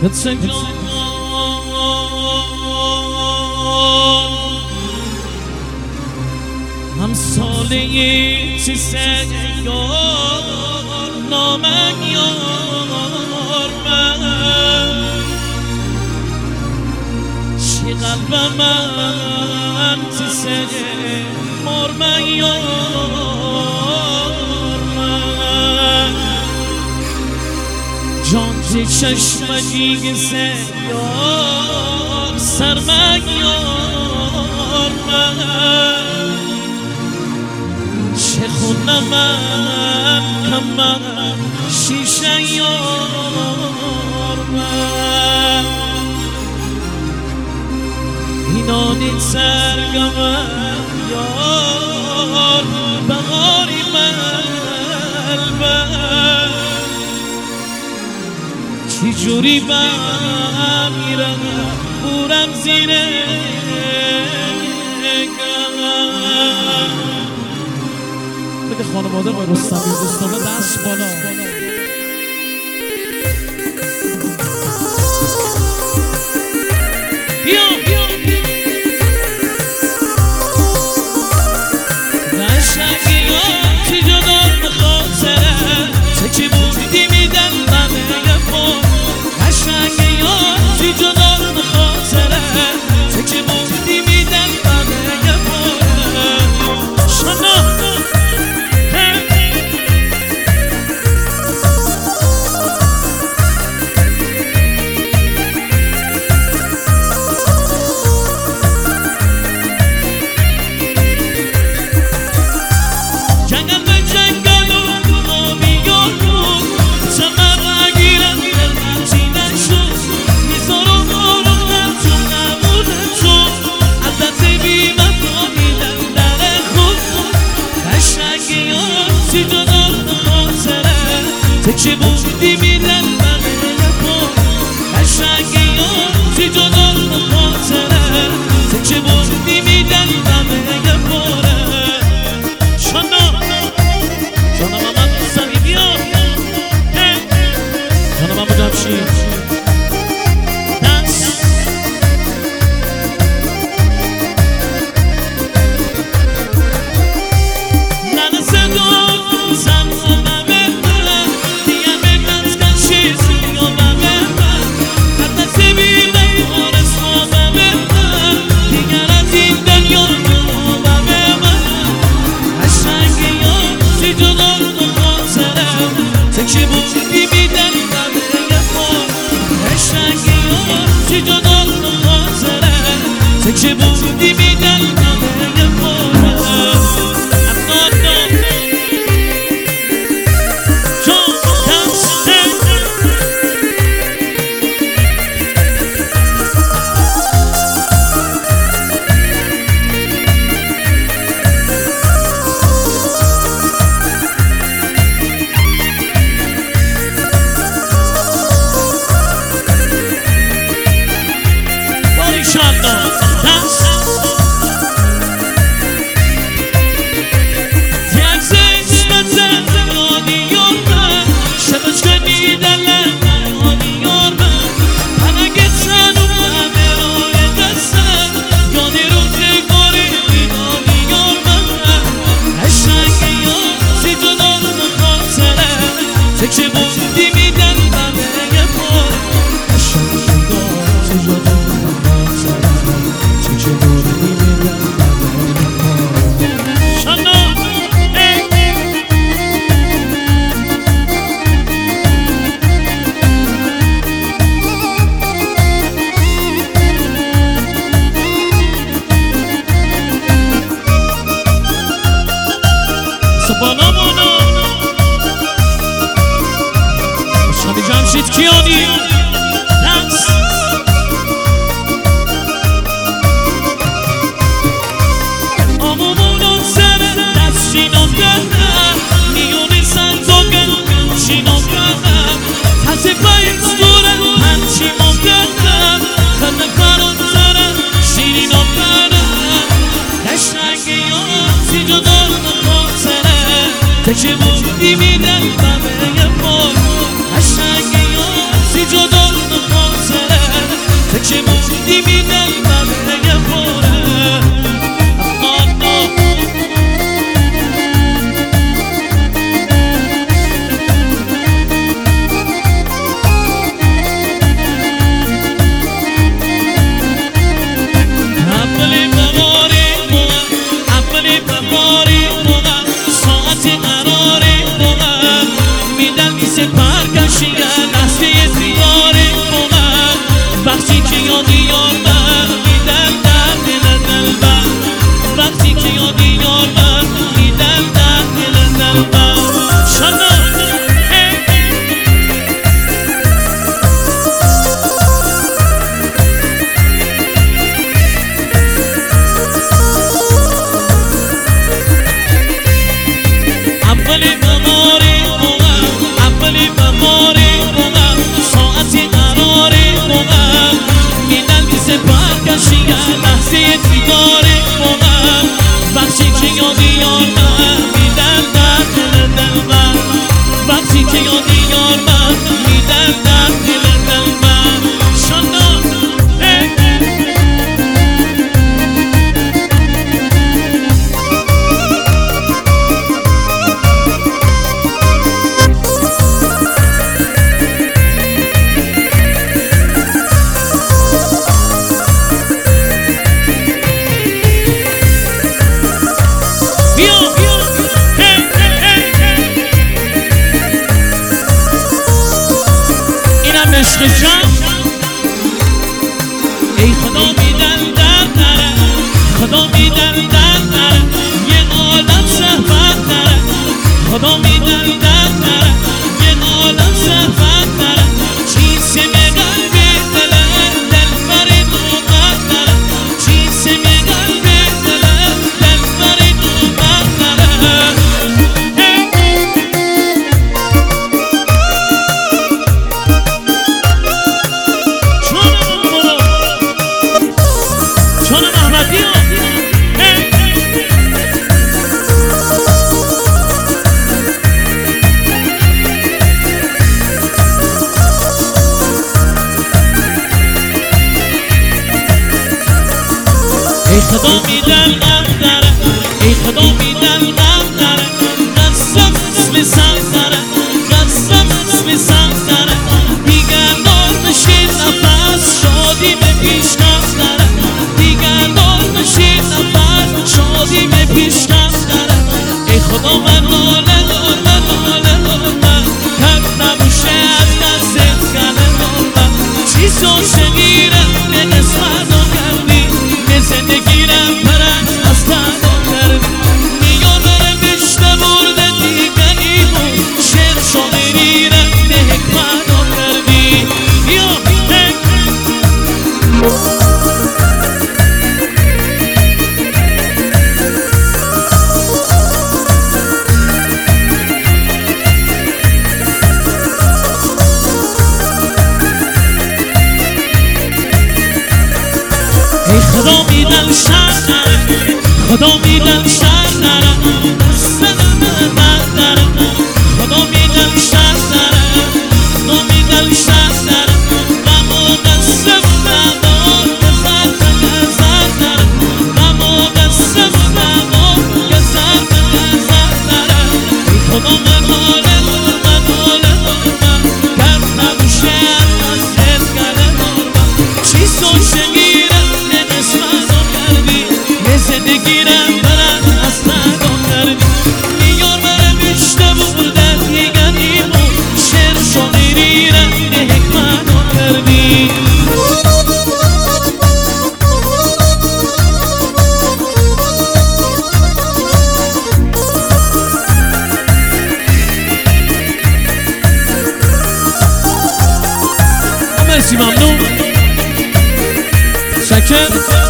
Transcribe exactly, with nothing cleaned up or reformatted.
مثل جان هم ساله چیزه یار نامن یار من چی قلب من چیزه مار من یار من جان چه چشم دیگه یار سر من یار من چه خونم من کم من شیشه یار من اینانی سرگم یار بغاری من چی جوری بمیرم بورم زیره بده خانواده با رستمی دوستانه دست بالا بیا قشنگی ها چی جدا بخاطره چه چی بودی میدن بمه پا قشنگی ها چی جدا بخاطره چه چی بودی میدن بمه پا شنا چه بودی میدن بغیر پا قشنگی ها چی جدا بخاطره چه بودی میدن بغیر پاره شانا شانا ماما دوستانی بیا شانا ماما جمشید دست ننه صدا زمان چه بودی میدن بمه پا قشنگی ها چی جدا بخاطره چه بودی میدن بمه پا Shut up. نیست برگشتی یه لحظه دیدار با من وقتی که یادی یار من میدن در دل دل من وقتی که یادی یار من میدن در دل دل من شانا عشق جان ای خدا میدن در دره خدا میدن در دره یه عالم صحبت داره خدا میدن در دره یه عالم صحبت داره چیزی به قلب دله دل بری نوبت داره چیزی به قلب دله دل بری نوبت داره ای خدا میدن غم داره ای خدا میدن غم داره قسم اسم سم داره قسم اسم سم داره دیگر دار بشین نفس شادی به پیشکم داره دیگر دار بشین نفس شادی به پیشکم داره ای خدا من ناله دار من ناله دار من کم نبوشه از دستت گله دار من چیز عاشقیرم به قسمت کردی به زندگیرم پرست از تنها کردی میان داره بشته برده دیگری بود شعر شاعریرم به حکمت کردی یا ای خدا میدن شر داره خدا میدن شر داره سنم من داره خدا میدن شر داره خدا میدن شر داره غم و قسم ندار گذر گذر داره غم و قسم ندار گذر گذر داره ای خدا من حاله دار من حاله دار من کرد نبوشه از دستت گله دار من چیز عاشقیرم به قسمت کردی به زندگیرم برد از تنها کردی میار برم اشته بردن دیگری بود شعر شاعریرم به حکمت کردی مرسی ممنون شکر